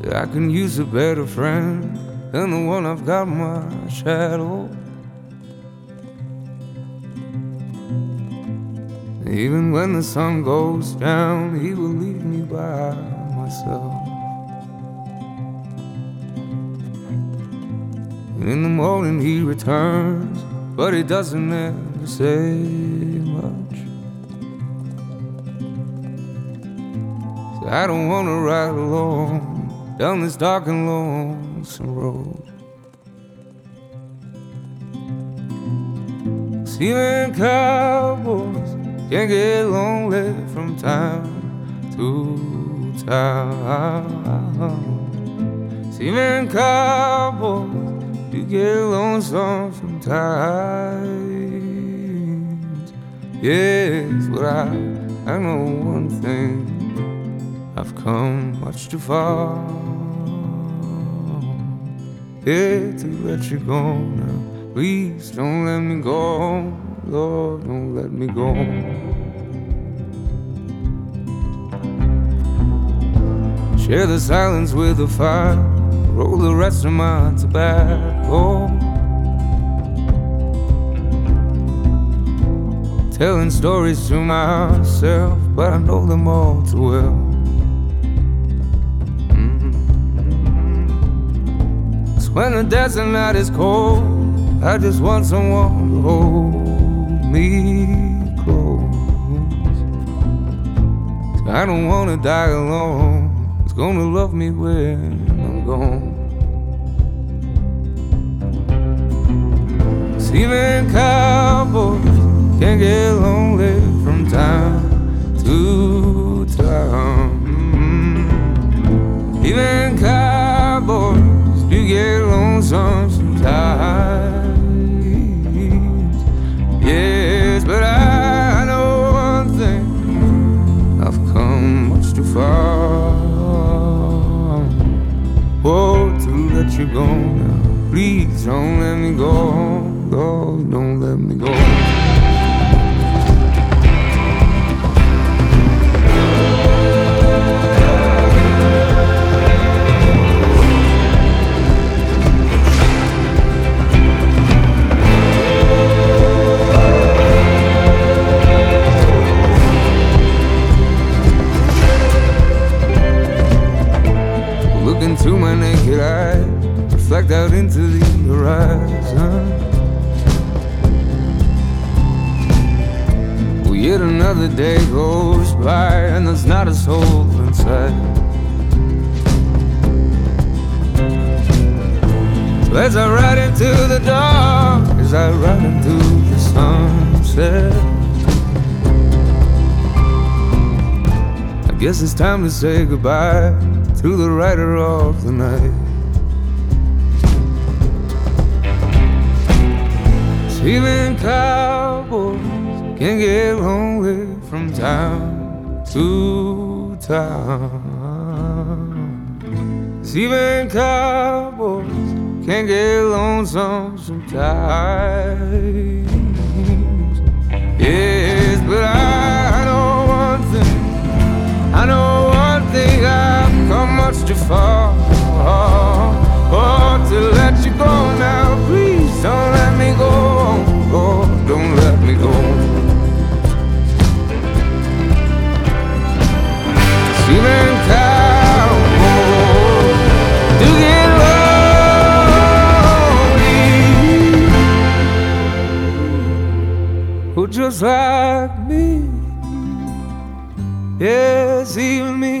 Say I can use a better friend than the one I've got, my shadow. Even when the sun goes down, he will leave me by myself. And in the morning he returns, but he doesn't ever say much. So I don't wanna ride alone down this dark and lonesome road. Seamen cowboys can't get lonely from time to time. Seamen cowboys do get lonesome sometimes. Yes, but I know one thing, I've come much too far, yeah, to let you go now. Please don't let me go, Lord, don't let me go. Share the silence with the fire, roll the rest of my tobacco. Telling stories to myself, but I know them all too well. So when the desert night is cold, I just want someone to hold me close. I don't wanna die alone, who's gonna love me when I'm gone. Seamen cowboys can't get lonely from time to time. Even cowboys do get lonesome sometimes. Yes, but I know one thing, I've come much too far, oh, to let you go now. Please don't let me go, Lord, don't let me go. Into my naked eyes, reflect out into the horizon. Well, yet another day goes by and there's not a soul inside. So as I ride into the dark, as I ride into the sunset, I guess it's time to say goodbye to the rider of the night. Seamen cowboys can get lonely from time to time. Seamen cowboys can get lonesome sometimes. Yes, but I know one thing, I know one thing, I've come much too far, oh, to let you go now. Please don't let me go, oh, don't let me go. Seamen cowboys do get lonely, oh, just like me. Yes, even me,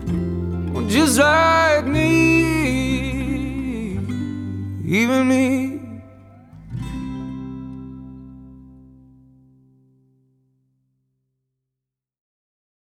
just like me, even me.